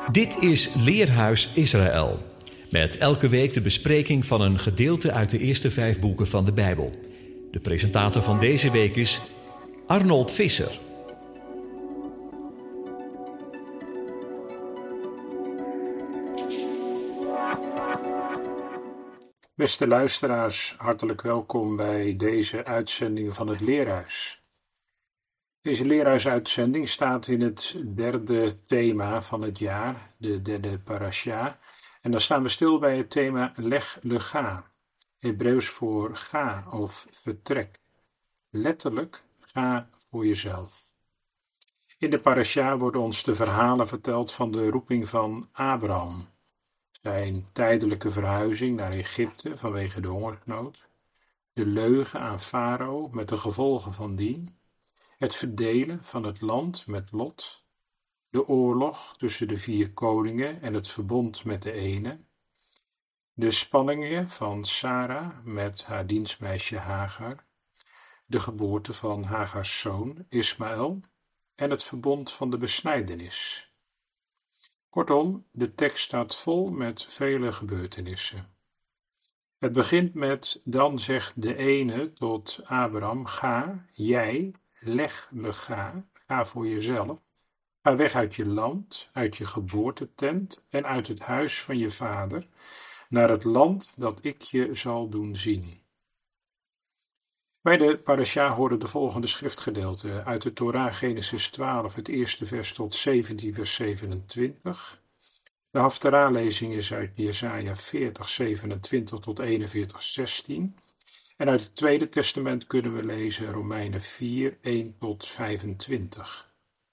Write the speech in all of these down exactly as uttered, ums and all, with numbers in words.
Dit is Leerhuis Israël. Met elke week de bespreking van een gedeelte uit de eerste vijf boeken van de Bijbel. De presentator van deze week is Arnold Visser. Beste luisteraars, hartelijk welkom bij deze uitzending van het Leerhuis. Deze Leerhuisuitzending staat in het derde thema van het jaar, de derde parasha. En dan staan we stil bij het thema Lech Lecha, Hebreeuws voor ga of vertrek. Letterlijk, ga voor jezelf. In de parasha worden ons de verhalen verteld van de roeping van Abraham. Zijn tijdelijke verhuizing naar Egypte vanwege de hongersnood, de leugen aan Farao met de gevolgen van dien, het verdelen van het land met Lot, de oorlog tussen de vier koningen en het verbond met de ene, de spanningen van Sarah met haar dienstmeisje Hagar, de geboorte van Hagars zoon Ismaël en het verbond van de besnijdenis. Kortom, de tekst staat vol met vele gebeurtenissen. Het begint met, dan zegt de ene tot Abraham, ga, jij, leg lecha, ga voor jezelf, ga weg uit je land, uit je geboortetent en uit het huis van je vader, naar het land dat ik je zal doen zien. Bij de parasha horen de volgende schriftgedeelten uit de Torah, Genesis twaalf, het eerste vers tot zeventien, vers zevenentwintig. De Haftarah-lezing is uit Jesaja veertig, zevenentwintig tot eenenveertig, zestien. En uit het Tweede Testament kunnen we lezen Romeinen vier, één tot vijfentwintig.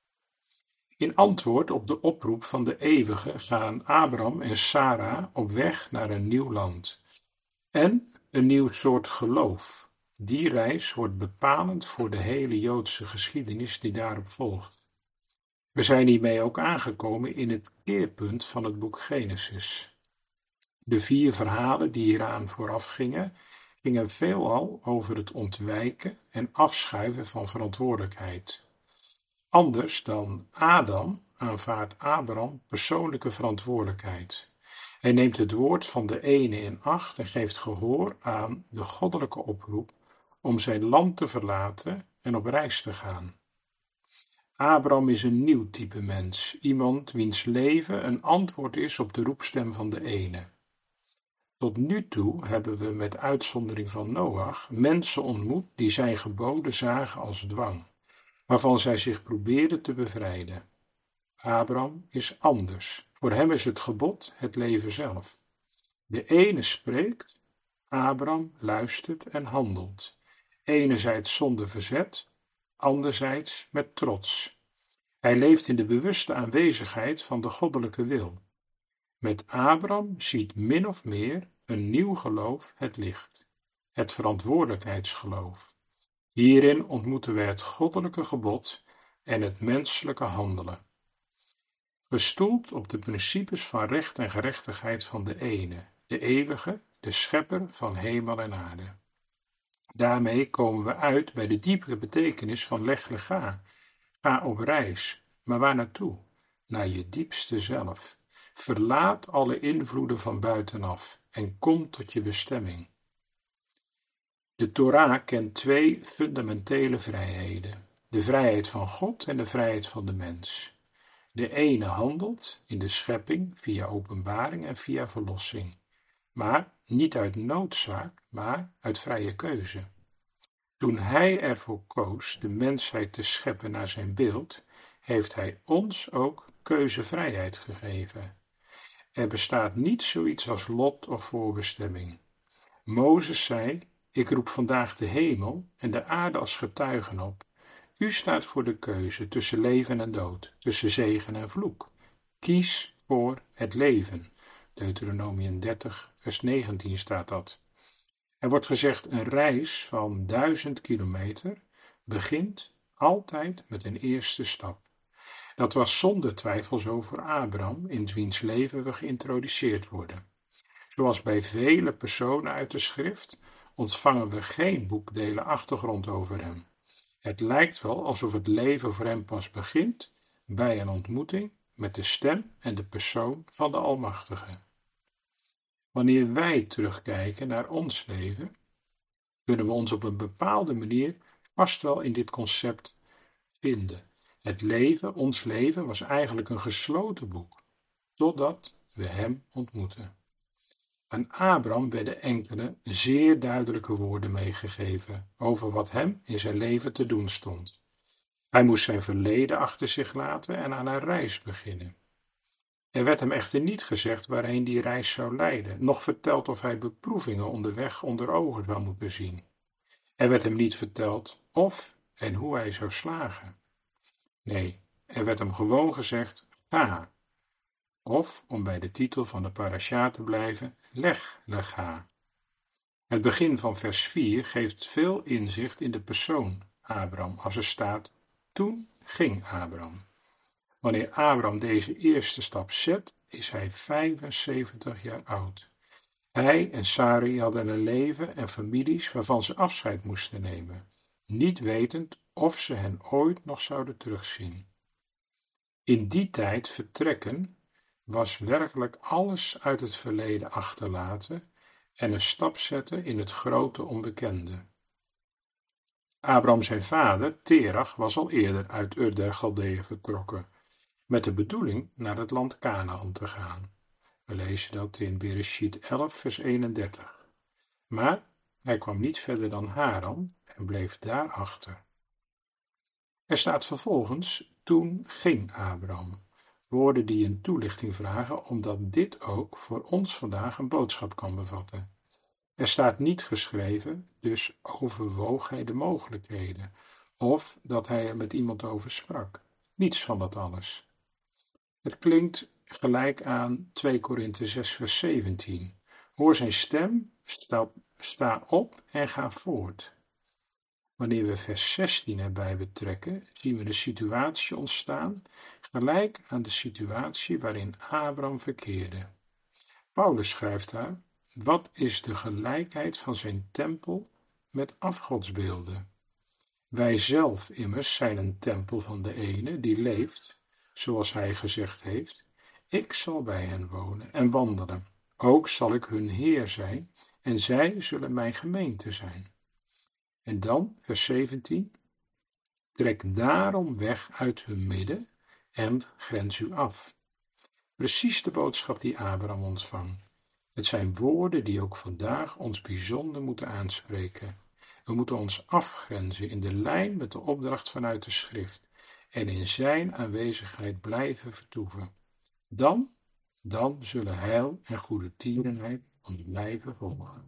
In antwoord op de oproep van de Eeuwige gaan Abraham en Sarah op weg naar een nieuw land en een nieuw soort geloof. Die reis wordt bepalend voor de hele Joodse geschiedenis die daarop volgt. We zijn hiermee ook aangekomen in het keerpunt van het boek Genesis. De vier verhalen die hieraan vooraf gingen, gingen veelal over het ontwijken en afschuiven van verantwoordelijkheid. Anders dan Adam aanvaardt Abraham persoonlijke verantwoordelijkheid. Hij neemt het woord van de ene in acht en geeft gehoor aan de goddelijke oproep om zijn land te verlaten en op reis te gaan. Abraham is een nieuw type mens, iemand wiens leven een antwoord is op de roepstem van de ene. Tot nu toe hebben we met uitzondering van Noach mensen ontmoet die zijn geboden zagen als dwang, waarvan zij zich probeerden te bevrijden. Abraham is anders. Voor hem is het gebod het leven zelf. De ene spreekt, Abraham luistert en handelt. Enerzijds zonder verzet, anderzijds met trots. Hij leeft in de bewuste aanwezigheid van de goddelijke wil. Met Abraham ziet min of meer een nieuw geloof het licht, het verantwoordelijkheidsgeloof. Hierin ontmoeten we het goddelijke gebod en het menselijke handelen. Gestoeld op de principes van recht en gerechtigheid van de ene, de eeuwige, de schepper van hemel en aarde. Daarmee komen we uit bij de diepere betekenis van Lech Lecha. Ga op reis, maar waar naartoe? Naar je diepste zelf. Verlaat alle invloeden van buitenaf en kom tot je bestemming. De Torah kent twee fundamentele vrijheden. De vrijheid van God en de vrijheid van de mens. De ene handelt in de schepping via openbaring en via verlossing. Maar niet uit noodzaak, maar uit vrije keuze. Toen hij ervoor koos de mensheid te scheppen naar zijn beeld, heeft hij ons ook keuzevrijheid gegeven. Er bestaat niet zoiets als lot of voorbestemming. Mozes zei, ik roep vandaag de hemel en de aarde als getuigen op. U staat voor de keuze tussen leven en dood, tussen zegen en vloek. Kies voor het leven. Deuteronomium dertig, vers negentien staat dat. Er wordt gezegd, een reis van duizend kilometer begint altijd met een eerste stap. Dat was zonder twijfel zo voor Abraham, in wiens leven we geïntroduceerd worden. Zoals bij vele personen uit de schrift ontvangen we geen boekdelen achtergrond over hem. Het lijkt wel alsof het leven voor hem pas begint bij een ontmoeting met de stem en de persoon van de Almachtige. Wanneer wij terugkijken naar ons leven, kunnen we ons op een bepaalde manier vast wel in dit concept vinden. Het leven, ons leven, was eigenlijk een gesloten boek, totdat we hem ontmoeten. Aan Abraham werden enkele zeer duidelijke woorden meegegeven over wat hem in zijn leven te doen stond. Hij moest zijn verleden achter zich laten en aan een reis beginnen. Er werd hem echter niet gezegd waarheen die reis zou leiden, noch verteld of hij beproevingen onderweg onder ogen zou moeten zien. Er werd hem niet verteld of en hoe hij zou slagen. Nee, er werd hem gewoon gezegd, ga. Of, om bij de titel van de parasha te blijven, leg, lega. Het begin van vers vier geeft veel inzicht in de persoon Abraham, als er staat, toen ging Abraham. Wanneer Abraham deze eerste stap zet, is hij vijfenzeventig jaar oud. Hij en Sarai hadden een leven en families waarvan ze afscheid moesten nemen, niet wetend of ze hen ooit nog zouden terugzien. In die tijd vertrekken was werkelijk alles uit het verleden achterlaten en een stap zetten in het grote onbekende. Abraham zijn vader, Terach, was al eerder uit Ur der Galdeeën vertrokken, met de bedoeling naar het land Kanaan te gaan. We lezen dat in Bereshit elf, vers eenendertig. Maar hij kwam niet verder dan Haran en bleef daar achter. Er staat vervolgens, toen ging Abraham. Woorden die een toelichting vragen, omdat dit ook voor ons vandaag een boodschap kan bevatten. Er staat niet geschreven, dus overwoog hij de mogelijkheden, of dat hij er met iemand over sprak. Niets van dat alles. Het klinkt gelijk aan twee Korinthe zes, vers zeventien. Hoor zijn stem, sta, sta op en ga voort. Wanneer we vers zestien erbij betrekken, zien we de situatie ontstaan, gelijk aan de situatie waarin Abraham verkeerde. Paulus schrijft daar, wat is de gelijkheid van zijn tempel met afgodsbeelden? Wij zelf immers zijn een tempel van de ene die leeft, zoals hij gezegd heeft, ik zal bij hen wonen en wandelen. Ook zal ik hun Heer zijn en zij zullen mijn gemeente zijn. En dan, vers zeventien, trek daarom weg uit hun midden en grens u af. Precies de boodschap die Abraham ontvangt. Het zijn woorden die ook vandaag ons bijzonder moeten aanspreken. We moeten ons afgrenzen in de lijn met de opdracht vanuit de schrift en in zijn aanwezigheid blijven vertoeven. Dan, dan zullen heil en goede tierenheid ons blijven volgen.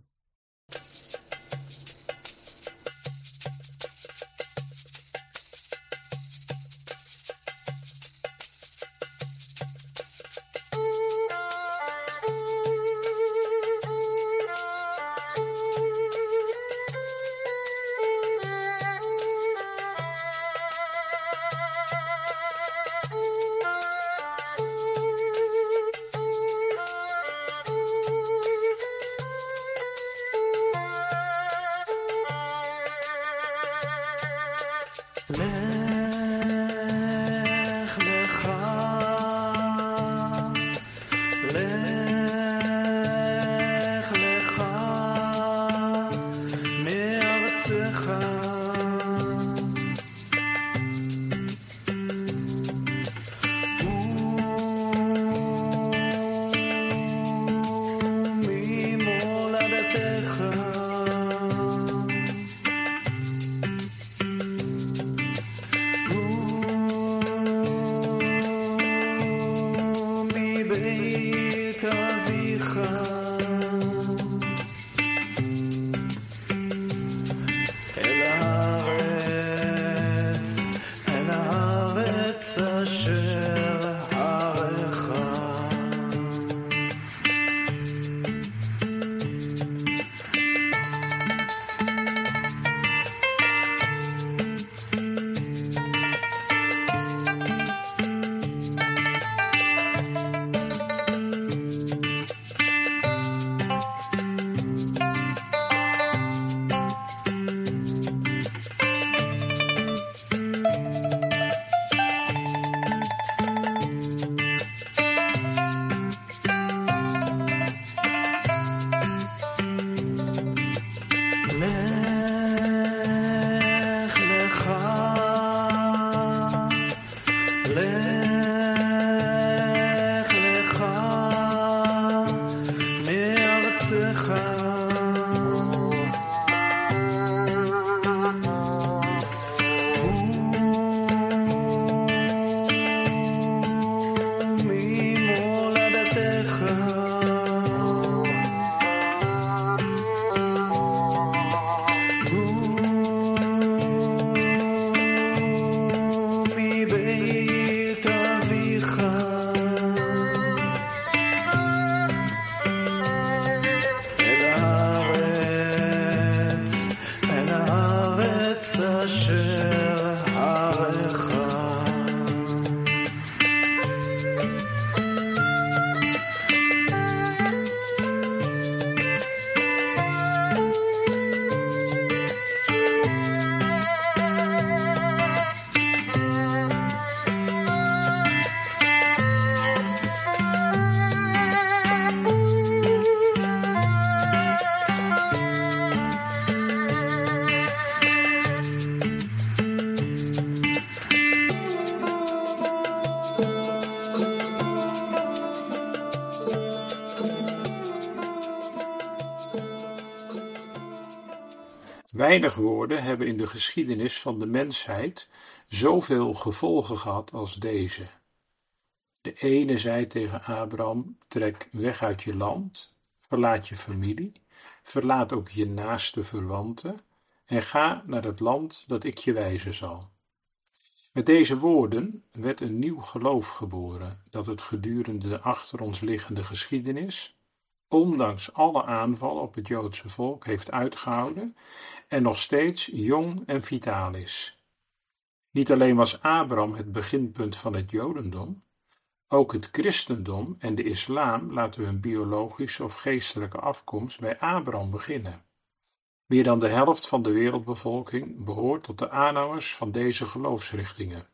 Weinig woorden hebben in de geschiedenis van de mensheid zoveel gevolgen gehad als deze. De ene zei tegen Abraham: trek weg uit je land, verlaat je familie, verlaat ook je naaste verwanten en ga naar het land dat ik je wijzen zal. Met deze woorden werd een nieuw geloof geboren, dat het gedurende de achter ons liggende geschiedenis, ondanks alle aanvallen op het Joodse volk, heeft uitgehouden en nog steeds jong en vitaal is. Niet alleen was Abraham het beginpunt van het Jodendom, ook het christendom en de islam laten hun biologische of geestelijke afkomst bij Abraham beginnen. Meer dan de helft van de wereldbevolking behoort tot de aanhangers van deze geloofsrichtingen.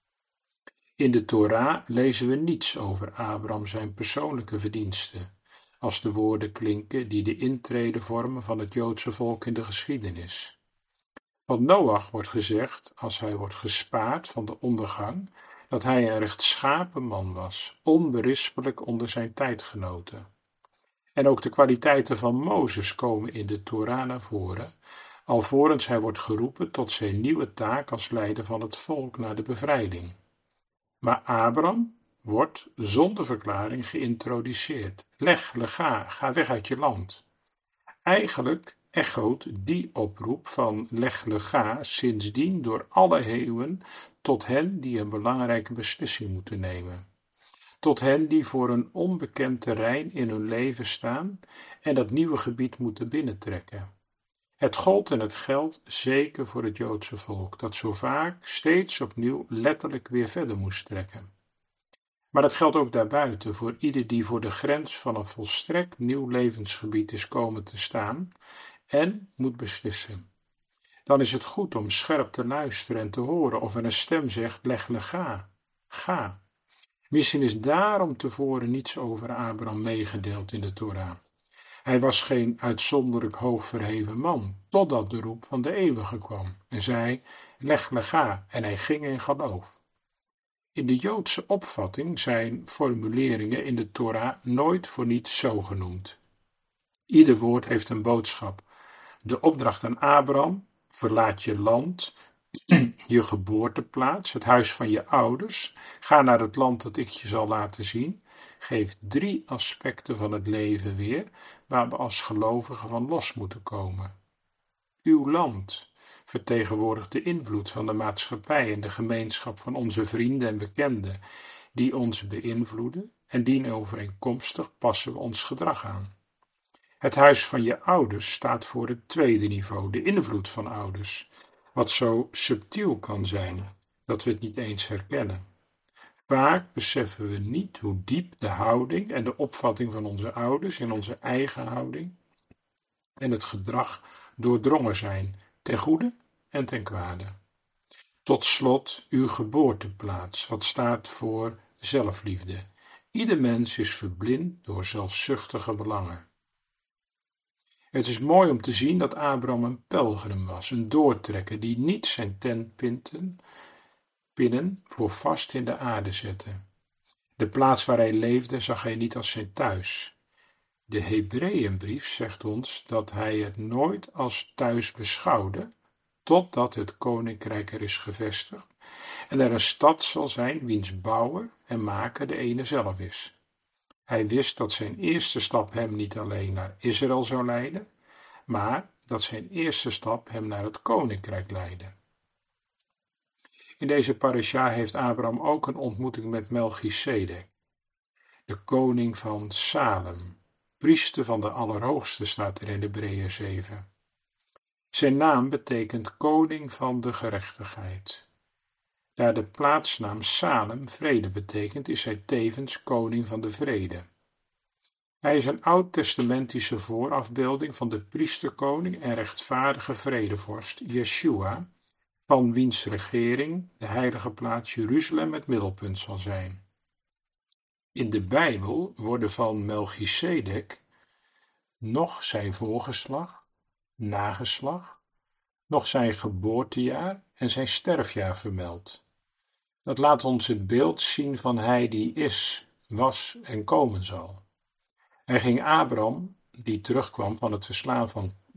In de Torah lezen we niets over Abraham zijn persoonlijke verdiensten, als de woorden klinken die de intrede vormen van het Joodse volk in de geschiedenis. Van Noach wordt gezegd, als hij wordt gespaard van de ondergang, dat hij een rechtschapen man was, onberispelijk onder zijn tijdgenoten. En ook de kwaliteiten van Mozes komen in de Torah naar voren, alvorens hij wordt geroepen tot zijn nieuwe taak als leider van het volk naar de bevrijding. Maar Abraham wordt zonder verklaring geïntroduceerd. Leg, lega, ga weg uit je land. Eigenlijk echoot die oproep van leg, lega sindsdien door alle eeuwen tot hen die een belangrijke beslissing moeten nemen. Tot hen die voor een onbekend terrein in hun leven staan en dat nieuwe gebied moeten binnentrekken. Het gold en het geldt zeker voor het Joodse volk, dat zo vaak steeds opnieuw letterlijk weer verder moest trekken. Maar dat geldt ook daarbuiten voor ieder die voor de grens van een volstrekt nieuw levensgebied is komen te staan en moet beslissen. Dan is het goed om scherp te luisteren en te horen of er een stem zegt: leg, lega, ga. Misschien is daarom tevoren niets over Abraham meegedeeld in de Torah. Hij was geen uitzonderlijk hoogverheven man, totdat de roep van de Eeuwige kwam en zei: leg, lega, en hij ging in geloof. In de Joodse opvatting zijn formuleringen in de Torah nooit voor niets zo genoemd. Ieder woord heeft een boodschap. De opdracht aan Abraham: verlaat je land, je geboorteplaats, het huis van je ouders, ga naar het land dat ik je zal laten zien, geeft drie aspecten van het leven weer, waar we als gelovigen van los moeten komen. Uw land vertegenwoordigt de invloed van de maatschappij en de gemeenschap van onze vrienden en bekenden, die ons beïnvloeden en dienovereenkomstig passen we ons gedrag aan. Het huis van je ouders staat voor het tweede niveau, de invloed van ouders, wat zo subtiel kan zijn, dat we het niet eens herkennen. Vaak beseffen we niet hoe diep de houding en de opvatting van onze ouders in onze eigen houding en het gedrag doordrongen zijn, ten goede en ten kwade. Tot slot uw geboorteplaats, wat staat voor zelfliefde. Ieder mens is verblind door zelfzuchtige belangen. Het is mooi om te zien dat Abraham een pelgrim was, een doortrekker die niet zijn tentpinnen pinnen voor vast in de aarde zette. De plaats waar hij leefde zag hij niet als zijn thuis. De Hebreeënbrief zegt ons dat hij het nooit als thuis beschouwde, totdat het koninkrijk er is gevestigd en er een stad zal zijn wiens bouwer en maker de ene zelf is. Hij wist dat zijn eerste stap hem niet alleen naar Israël zou leiden, maar dat zijn eerste stap hem naar het koninkrijk leidde. In deze parasha heeft Abraham ook een ontmoeting met Melchisedek, de koning van Salem, priester van de Allerhoogste, staat er in Hebreeën zeven. Zijn naam betekent koning van de gerechtigheid. Daar de plaatsnaam Salem vrede betekent, is hij tevens koning van de vrede. Hij is een oud-testamentische voorafbeelding van de priesterkoning en rechtvaardige vredevorst Yeshua, van wiens regering de heilige plaats Jeruzalem het middelpunt zal zijn. In de Bijbel worden van Melchisedek nog zijn voorgeslag, nageslag, nog zijn geboortejaar en zijn sterfjaar vermeld. Dat laat ons het beeld zien van hij die is, was en komen zal. Hij ging Abraham, die terugkwam van het verslaan van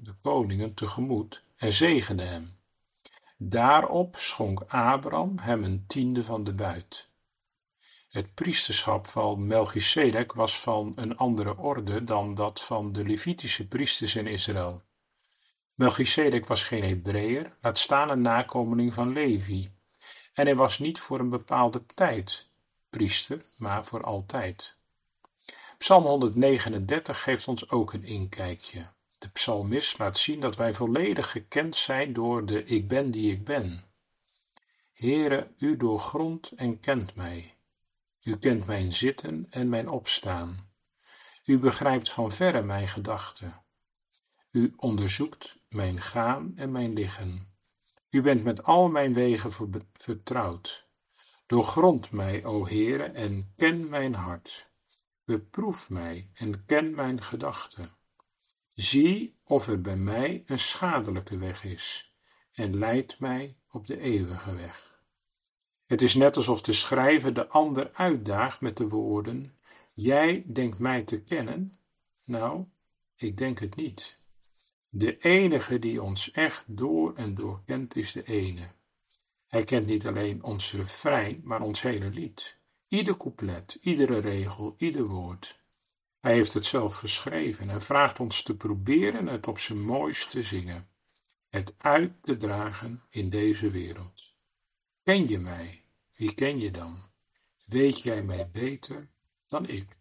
de koningen, tegemoet en zegende hem. Daarop schonk Abraham hem een tiende van de buit. Het priesterschap van Melchisedek was van een andere orde dan dat van de Levitische priesters in Israël. Melchisedek was geen Hebreeër, laat staan een nakomeling van Levi. En hij was niet voor een bepaalde tijd priester, maar voor altijd. Psalm honderdnegenendertig geeft ons ook een inkijkje. De psalmist laat zien dat wij volledig gekend zijn door de ik ben die ik ben. Heere, u doorgrondt en kent mij. U kent mijn zitten en mijn opstaan. U begrijpt van verre mijn gedachten. U onderzoekt mijn gaan en mijn liggen. U bent met al mijn wegen vertrouwd. Doorgrond mij, o Heere, en ken mijn hart. Beproef mij en ken mijn gedachten. Zie of er bij mij een schadelijke weg is en leid mij op de eeuwige weg. Het is net alsof de schrijver de ander uitdaagt met de woorden: jij denkt mij te kennen? Nou, ik denk het niet. De enige die ons echt door en door kent is de ene. Hij kent niet alleen ons refrein, maar ons hele lied. Ieder couplet, iedere regel, ieder woord. Hij heeft het zelf geschreven en vraagt ons te proberen het op zijn mooist te zingen. Het uit te dragen in deze wereld. Ken je mij? Wie ken je dan? Weet jij mij beter dan ik?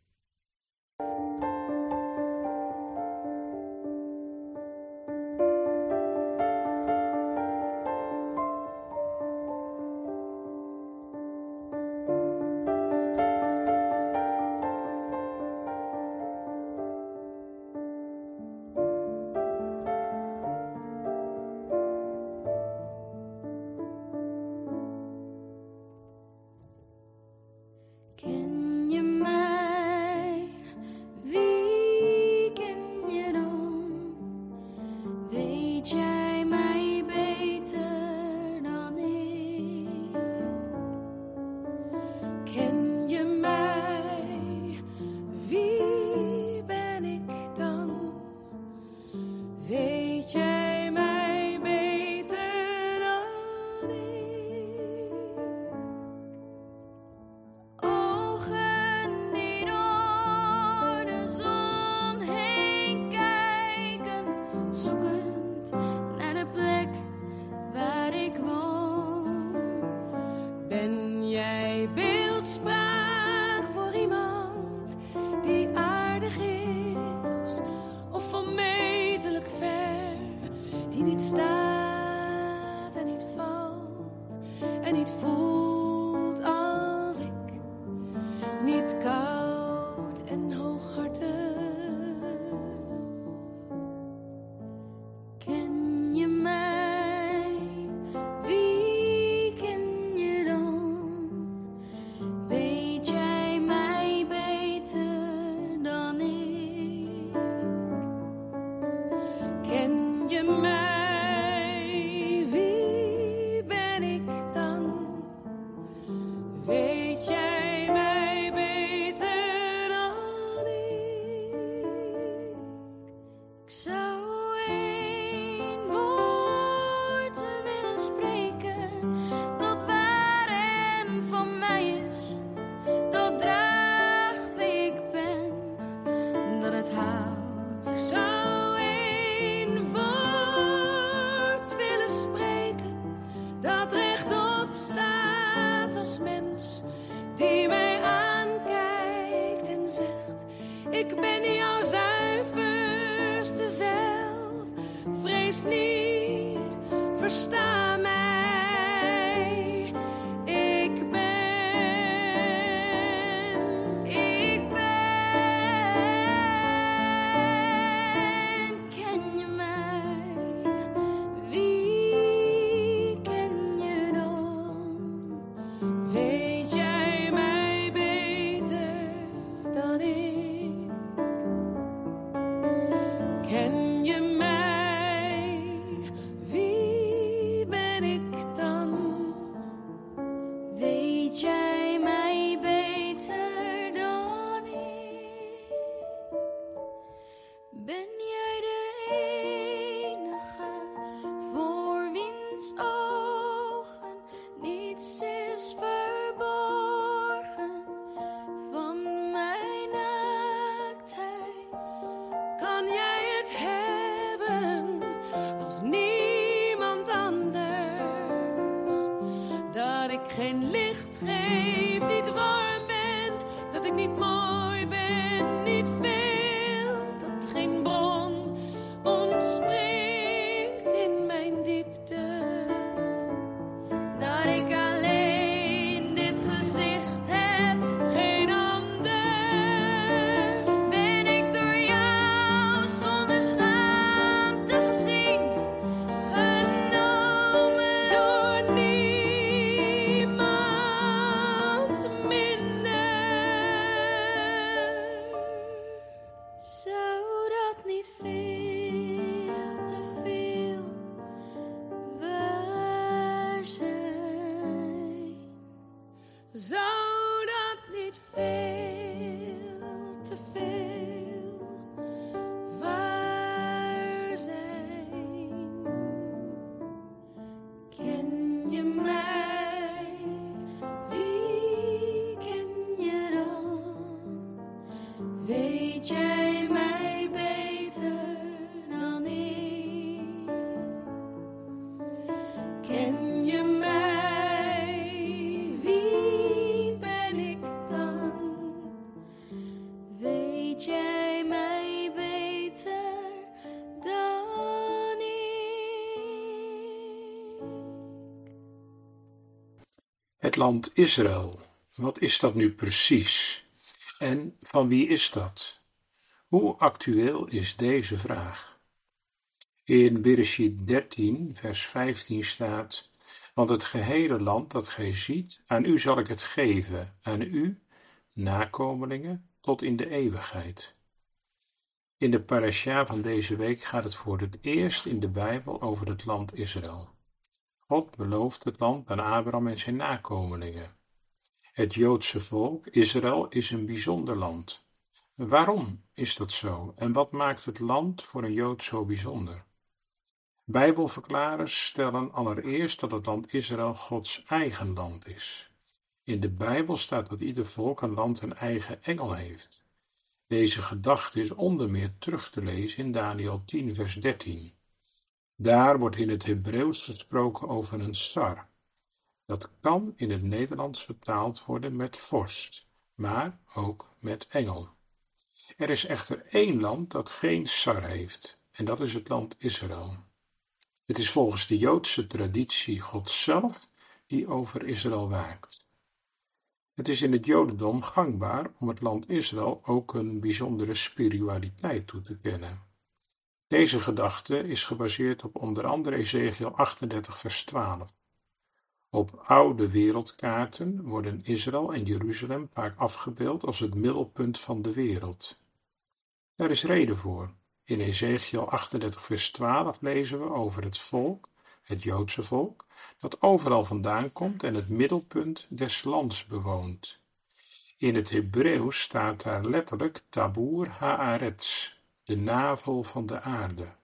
Ken je mij? Wie ken je dan? Weet jij mij beter dan ik? Ken je mij? Wie ben ik dan? Weet jij mij beter dan ik? Ogen die door de zon heen kijken, zoekend naar de plek waar ik woon. Ben jij beeldspraak voor iemand die aardig is, of onmetelijk ver, die niet staat en niet valt en niet voelt als ik, niet koud en hooghartig? Ken je mij? Wie ken je dan? Weet jij mij beter dan ik? Ken je mij? Wie ben ik dan? Weet jij mij beter geen licht geef, niet warm ben, dat ik niet mooi ben, niet veel, dat geen bron ontspringt in mijn diepte. Dat ik alleen dit gezicht heb, Geen ander, ben ik door jou zonder schaamte gezien, genomen. door niemand minder. Zou dat niet veel te veel waar zijn? Zou dat niet veel te veel waar zijn? Ken je mij? Wie ken je dan? Weet jij mij beter dan ik? Ken je mij? Wie ben ik dan? Weet jij mij beter dan ik? Het land Israël, wat is dat nu precies? En van wie is dat? Hoe actueel is deze vraag? In Bereshit dertien, vers vijftien staat: Want het gehele land dat gij ziet, aan u zal ik het geven, aan u, nakomelingen, tot in de eeuwigheid. In de parasha van deze week gaat het voor het eerst in de Bijbel over het land Israël. God belooft het land aan Abraham en zijn nakomelingen. Het Joodse volk, Israël, is een bijzonder land. Waarom is dat zo en wat maakt het land voor een Jood zo bijzonder? Bijbelverklarers stellen allereerst dat het land Israël Gods eigen land is. In de Bijbel staat dat ieder volk een land een eigen engel heeft. Deze gedachte is onder meer terug te lezen in Daniël tien, vers dertien. Daar wordt in het Hebreeuws gesproken over een sar. Dat kan in het Nederlands vertaald worden met vorst, maar ook met engel. Er is echter één land dat geen sar heeft, en dat is het land Israël. Het is volgens de Joodse traditie God zelf die over Israël waakt. Het is in het Jodendom gangbaar om het land Israël ook een bijzondere spiritualiteit toe te kennen. Deze gedachte is gebaseerd op onder andere Ezechiël achtendertig, vers twaalf. Op oude wereldkaarten worden Israël en Jeruzalem vaak afgebeeld als het middelpunt van de wereld. Daar is reden voor. In Ezechiël achtendertig, vers twaalf lezen we over het volk, het Joodse volk, dat overal vandaan komt en het middelpunt des lands bewoont. In het Hebreeuws staat daar letterlijk Tabur Haaretz, de navel van de aarde.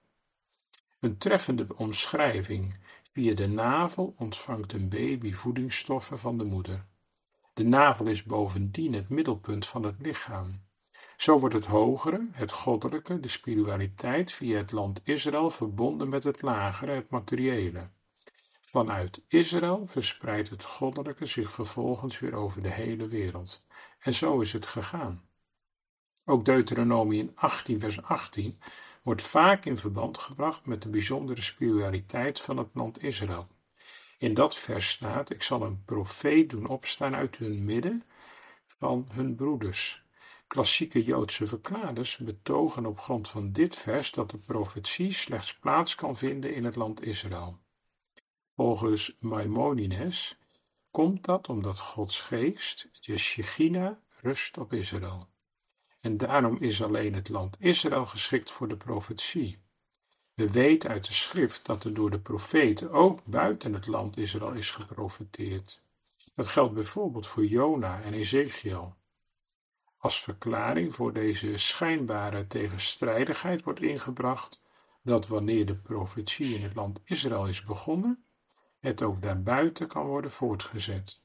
Een treffende omschrijving. Via de navel ontvangt een baby voedingsstoffen van de moeder. De navel is bovendien het middelpunt van het lichaam. Zo wordt het hogere, het goddelijke, de spiritualiteit via het land Israël verbonden met het lagere, het materiële. Vanuit Israël verspreidt het goddelijke zich vervolgens weer over de hele wereld. En zo is het gegaan. Ook Deuteronomium achttien, vers achttien wordt vaak in verband gebracht met de bijzondere spiritualiteit van het land Israël. In dat vers staat: ik zal een profeet doen opstaan uit hun midden van hun broeders. Klassieke Joodse verklaarders betogen op grond van dit vers dat de profetie slechts plaats kan vinden in het land Israël. Volgens Maimonides komt dat omdat Gods geest, de Shechina, rust op Israël. En daarom is alleen het land Israël geschikt voor de profetie. We weten uit de schrift dat er door de profeten ook buiten het land Israël is geprofeteerd. Dat geldt bijvoorbeeld voor Jona en Ezechiël. Als verklaring voor deze schijnbare tegenstrijdigheid wordt ingebracht dat wanneer de profetie in het land Israël is begonnen, het ook daarbuiten kan worden voortgezet.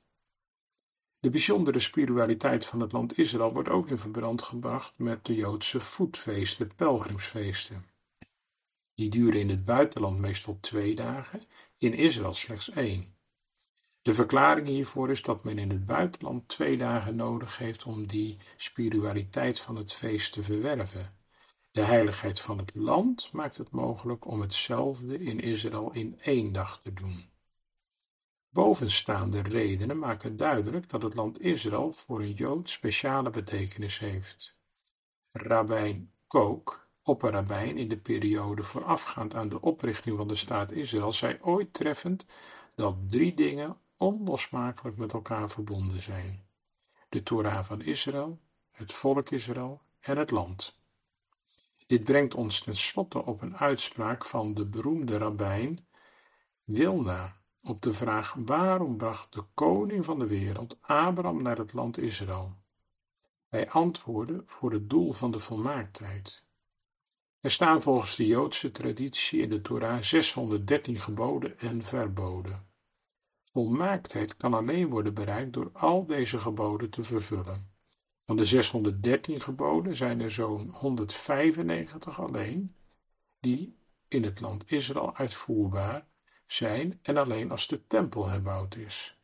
De bijzondere spiritualiteit van het land Israël wordt ook in verband gebracht met de Joodse voetfeesten, pelgrimsfeesten. Die duren in het buitenland meestal twee dagen, in Israël slechts één. De verklaring hiervoor is dat men in het buitenland twee dagen nodig heeft om die spiritualiteit van het feest te verwerven. De heiligheid van het land maakt het mogelijk om hetzelfde in Israël in één dag te doen. Bovenstaande redenen maken duidelijk dat het land Israël voor een Jood speciale betekenis heeft. Rabbijn Kook, opperrabbijn in de periode voorafgaand aan de oprichting van de staat Israël, zei ooit treffend dat drie dingen onlosmakelijk met elkaar verbonden zijn: de Torah van Israël, het volk Israël en het land. Dit brengt ons tenslotte op een uitspraak van de beroemde rabbijn Wilna op de vraag: waarom bracht de koning van de wereld Abraham naar het land Israël? Hij antwoordde: voor het doel van de volmaaktheid. Er staan volgens de Joodse traditie in de Torah zeshonderddertien geboden en verboden. Volmaaktheid kan alleen worden bereikt door al deze geboden te vervullen. Van de zeshonderddertien geboden zijn er zo'n honderdvijfennegentig alleen die in het land Israël uitvoerbaar zijn en alleen als de tempel herbouwd is.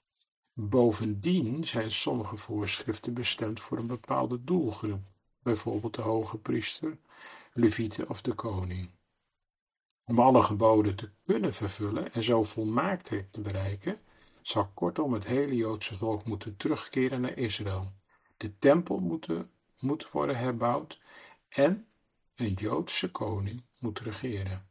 Bovendien zijn sommige voorschriften bestemd voor een bepaalde doelgroep, bijvoorbeeld de hoge priester, levieten of de koning. Om alle geboden te kunnen vervullen en zo volmaaktheid te bereiken, zal kortom het hele Joodse volk moeten terugkeren naar Israël. De tempel moet, moet worden herbouwd en een Joodse koning moet regeren.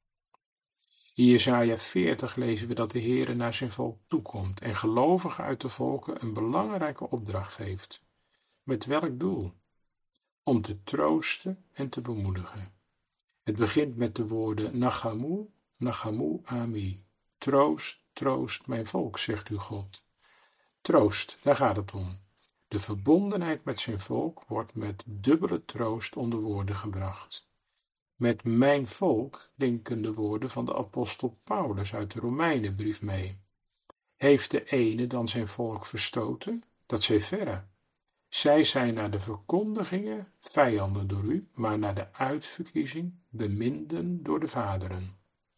In Jesaja veertig lezen we dat de Heere naar zijn volk toekomt en gelovigen uit de volken een belangrijke opdracht geeft. Met welk doel? Om te troosten en te bemoedigen. Het begint met de woorden Nachamu, Nachamu Ami. Troost, troost mijn volk, zegt uw God. Troost, daar gaat het om. De verbondenheid met zijn volk wordt met dubbele troost onder woorden gebracht. Met mijn volk klinken de woorden van de apostel Paulus uit de Romeinenbrief mee. Heeft de ene dan zijn volk verstoten? Dat zij verre. Zij zijn naar de verkondigingen vijanden door u, maar naar de uitverkiezing beminden door de vaderen.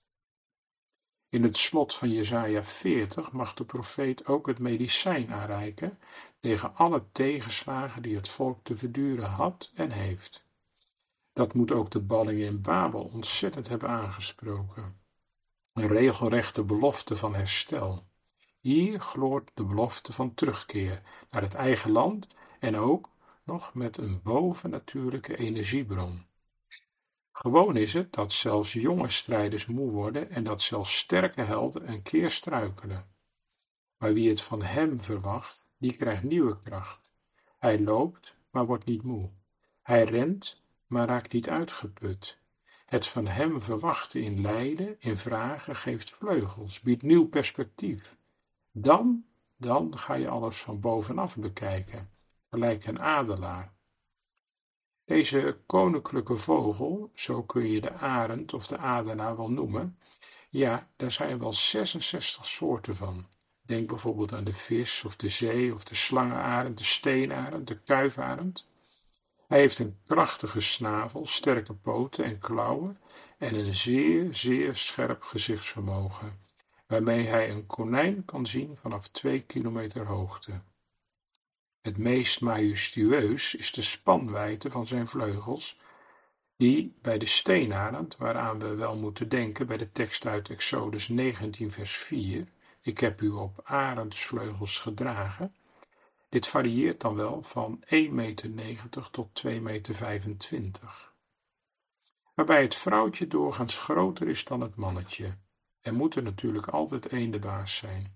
In het slot van Jesaja veertig mag de profeet ook het medicijn aanreiken tegen alle tegenslagen die het volk te verduren had en heeft. Dat moet ook de balling in Babel ontzettend hebben aangesproken. Een regelrechte belofte van herstel. Hier gloort de belofte van terugkeer naar het eigen land en ook nog met een bovennatuurlijke energiebron. Gewoon is het dat zelfs jonge strijders moe worden en dat zelfs sterke helden een keer struikelen. Maar wie het van hem verwacht, die krijgt nieuwe kracht. Hij loopt, maar wordt niet moe. Hij rent, maar raakt niet uitgeput. Het van hem verwachten in lijden, in vragen, geeft vleugels, biedt nieuw perspectief. Dan, dan ga je alles van bovenaf bekijken, gelijk een adelaar. Deze koninklijke vogel, zo kun je de arend of de adelaar wel noemen, ja, daar zijn wel zesenzestig soorten van. Denk bijvoorbeeld aan de vis of de zee of de slangenarend, de steenarend, de kuifarend. Hij heeft een krachtige snavel, sterke poten en klauwen en een zeer, zeer scherp gezichtsvermogen, waarmee hij een konijn kan zien vanaf twee kilometer hoogte. Het meest majestueus is de spanwijdte van zijn vleugels, die bij de steenarend, waaraan we wel moeten denken bij de tekst uit Exodus negentien vers vier, ik heb u op arendsvleugels gedragen, dit varieert dan wel van één meter negentig tot twee meter vijfentwintig. Waarbij het vrouwtje doorgaans groter is dan het mannetje. Er moet er natuurlijk altijd één de baas zijn.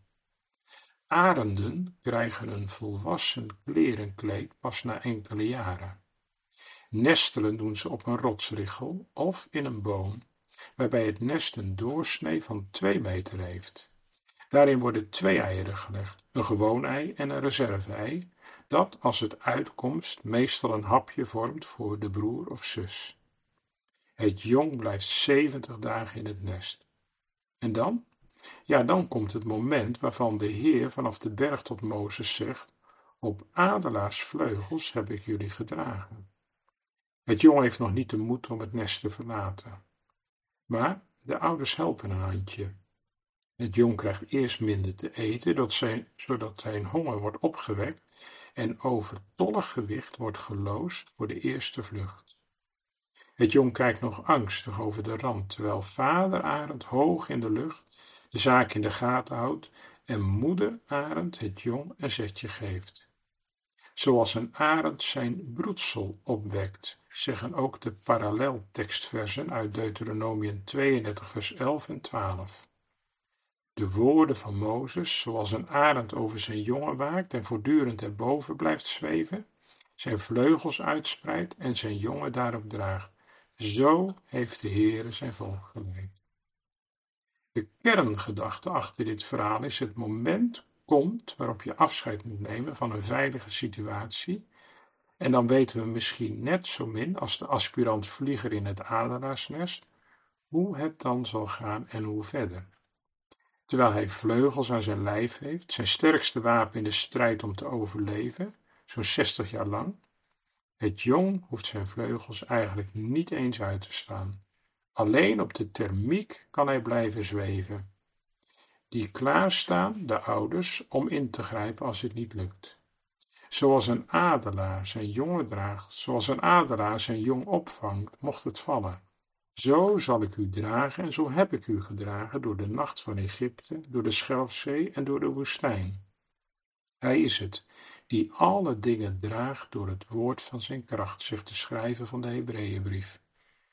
Arenden krijgen een volwassen klerenkleed pas na enkele jaren. Nestelen doen ze op een rotsriggel of in een boom, waarbij het nest een doorsnee van twee meter heeft. Daarin worden twee eieren gelegd, een gewoon ei en een reserve-ei, dat als het uitkomst meestal een hapje vormt voor de broer of zus. Het jong blijft zeventig dagen in het nest. En dan? Ja, dan komt het moment waarvan de Heer vanaf de berg tot Mozes zegt, op adelaarsvleugels heb ik jullie gedragen. Het jong heeft nog niet de moed om het nest te verlaten. Maar de ouders helpen een handje. Het jong krijgt eerst minder te eten, dat zijn, zodat zijn honger wordt opgewekt en overtollig gewicht wordt geloosd voor de eerste vlucht. Het jong kijkt nog angstig over de rand, terwijl vader arend hoog in de lucht de zaak in de gaten houdt en moeder arend het jong een zetje geeft. Zoals een arend zijn broedsel opwekt, zeggen ook de paralleltekstversen uit Deuteronomium tweeëndertig vers elf en twaalf. De woorden van Mozes, zoals een arend over zijn jongen waakt en voortdurend erboven blijft zweven, zijn vleugels uitspreidt en zijn jongen daarop draagt. Zo heeft de Heere zijn volk geleid. De kerngedachte achter dit verhaal is: het moment komt waarop je afscheid moet nemen van een veilige situatie, en dan weten we misschien net zo min als de aspirant vlieger in het adelaarsnest hoe het dan zal gaan en hoe verder. Terwijl hij vleugels aan zijn lijf heeft, zijn sterkste wapen in de strijd om te overleven, zo'n zestig jaar lang. Het jong hoeft zijn vleugels eigenlijk niet eens uit te staan. Alleen op de thermiek kan hij blijven zweven. Die klaarstaan, de ouders, om in te grijpen als het niet lukt. Zoals een adelaar zijn jongen draagt, zoals een adelaar zijn jong opvangt, mocht het vallen. Zo zal ik u dragen en zo heb ik u gedragen door de nacht van Egypte, door de Schelfzee en door de woestijn. Hij is het die alle dingen draagt door het woord van zijn kracht, zegt de schrijver van de Hebreeënbrief.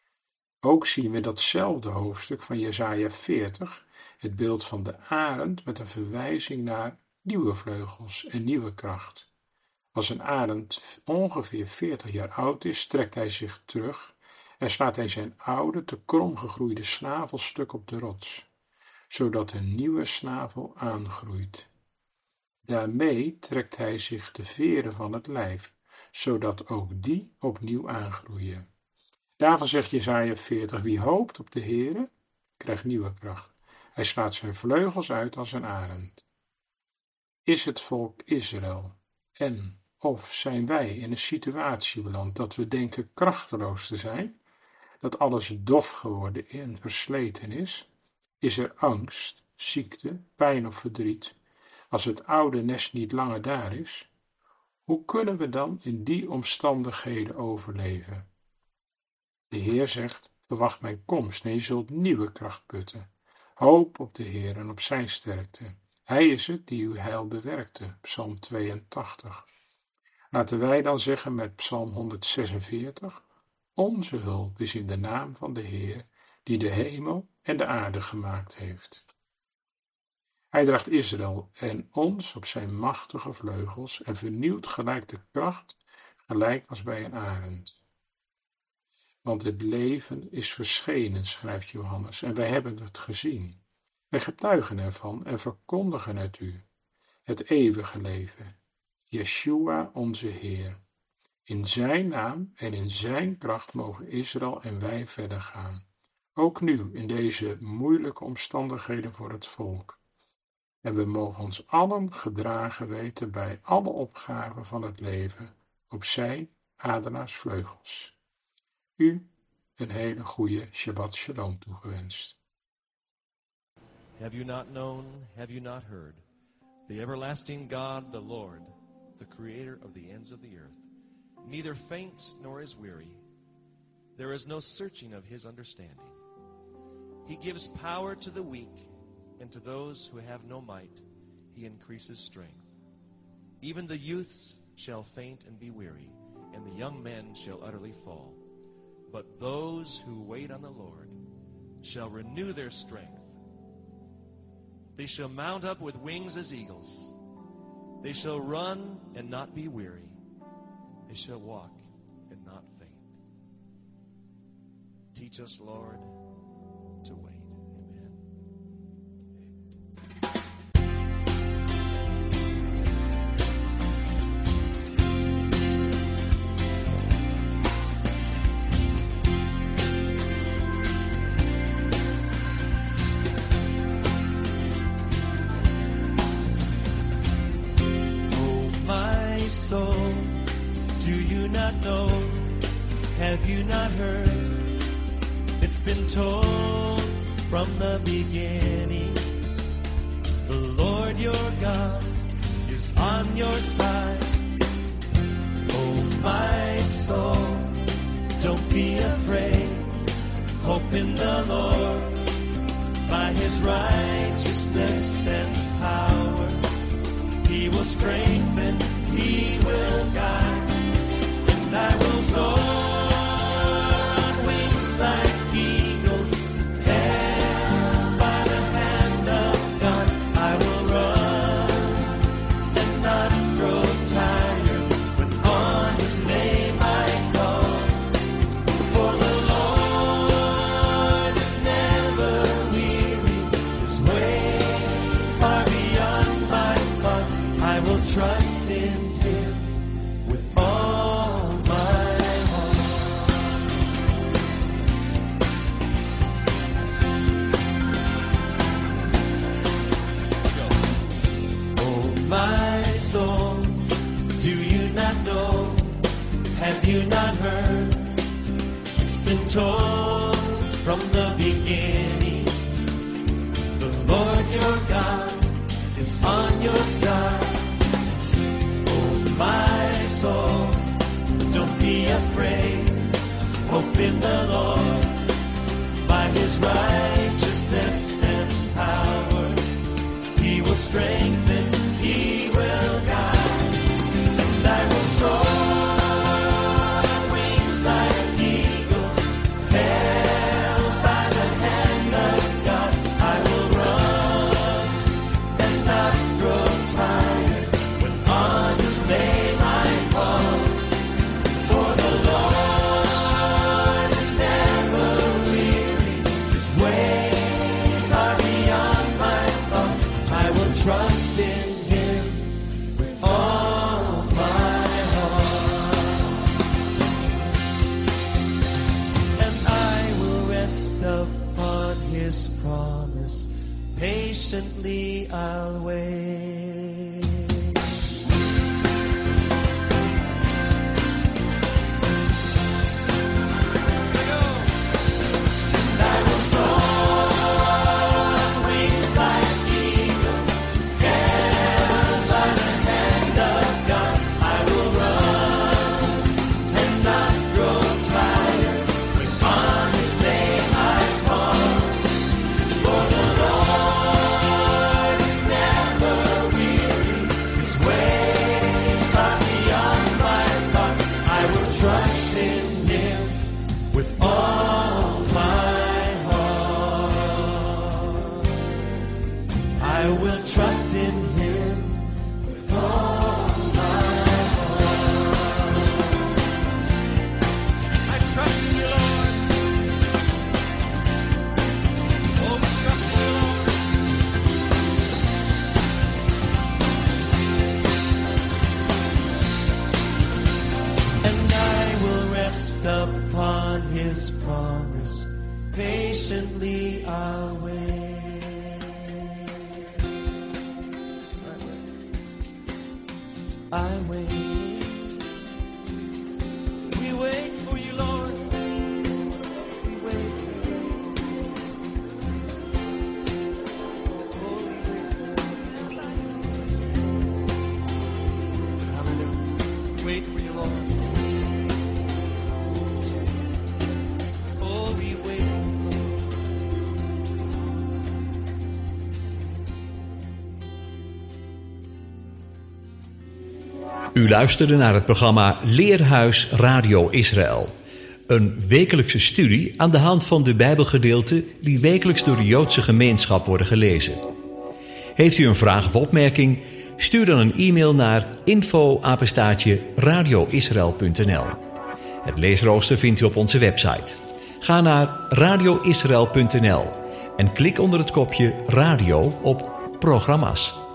Ook zien we datzelfde hoofdstuk van Jesaja veertig, het beeld van de arend met een verwijzing naar nieuwe vleugels en nieuwe kracht. Als een arend ongeveer veertig jaar oud is, trekt hij zich terug en slaat hij zijn oude, te krom gegroeide snavelstuk op de rots, zodat een nieuwe snavel aangroeit. Daarmee trekt hij zich de veren van het lijf, zodat ook die opnieuw aangroeien. Daarvan zegt Jesaja veertig, wie hoopt op de Heere, krijgt nieuwe kracht. Hij slaat zijn vleugels uit als een arend. Is het volk Israël en of zijn wij in een situatie beland dat we denken krachteloos te zijn, dat alles dof geworden en versleten is? Is er angst, ziekte, pijn of verdriet, als het oude nest niet langer daar is? Hoe kunnen we dan in die omstandigheden overleven? De Heer zegt, verwacht mijn komst en je zult nieuwe kracht putten. Hoop op de Heer en op zijn sterkte. Hij is het die uw heil bewerkte, Psalm tweeëntachtig. Laten wij dan zeggen met Psalm honderdzesenveertig, onze hulp is in de naam van de Heer, die de hemel en de aarde gemaakt heeft. Hij draagt Israël en ons op zijn machtige vleugels en vernieuwt gelijk de kracht, gelijk als bij een arend. Want het leven is verschenen, schrijft Johannes, en wij hebben het gezien. Wij getuigen ervan en verkondigen het u, het eeuwige leven, Yeshua onze Heer. In zijn naam en in zijn kracht mogen Israël en wij verder gaan. Ook nu in deze moeilijke omstandigheden voor het volk. En we mogen ons allen gedragen weten bij alle opgaven van het leven op zijn adelaarsvleugels. U een hele goede Shabbat Shalom toegewenst. Have you not known, have you not heard, the everlasting God, the Lord, the creator of the ends of the earth, neither faints nor is weary. There is no searching of his understanding. He gives power to the weak, and to those who have no might, he increases strength. Even the youths shall faint and be weary, and the young men shall utterly fall. But those who wait on the Lord shall renew their strength. They shall mount up with wings as eagles. They shall run and not be weary. They shall walk and not faint. Teach us, Lord, to wait. Amen. Soul, do you not know? Have you not heard? It's been told from the beginning. The Lord your God is on your side. Oh, my soul, don't be afraid. Hope in the Lord. By his righteousness and power, he will strengthen, he will guide, and I will soar on wings like eagles, held by the hand of God. I will run and not grow tired, but on his name I call. For the Lord is never weary, his ways are beyond my thoughts. I will trust in him with all my heart. Oh, my soul, do you not know? Have you not heard? It's been told from the beginning. The Lord your God is on your side. Oh, my soul, don't be afraid. Hope in the Lord. By his righteousness and power, he will strengthen, he will guide, and I will soar on wings like eagles, held by the hand of God. I will run and not grow tired when on his name I call. For the Lord is never weary, his ways are beyond my thoughts. I will trust in him with all my heart, and I will rest upon his promise. Patiently I'll wait. And I will soar on wings like eagles, held by the hand of God. I will run and not grow tired when on his name I call. For the Lord is never weary, his ways are beyond my thoughts. I will trust in him with all my heart. I will trust in him with all my heart. I trust in you, Lord. Oh, we trust in you, Lord. And I will rest upon his promise. Patiently I'll wait. Yes, I will. I wait. We wait for you, Lord. We wait. Oh, we wait. Hallelujah. Wait for you, Lord. Oh, we wait. U luisterde naar het programma Leerhuis Radio Israël. Een wekelijkse studie aan de hand van de Bijbelgedeelten die wekelijks door de Joodse gemeenschap worden gelezen. Heeft u een vraag of opmerking? Stuur dan een e-mail naar info apenstaartje radioisrael punt n l. Het leesrooster vindt u op onze website. Ga naar radioisrael punt n l en klik onder het kopje Radio op Programma's.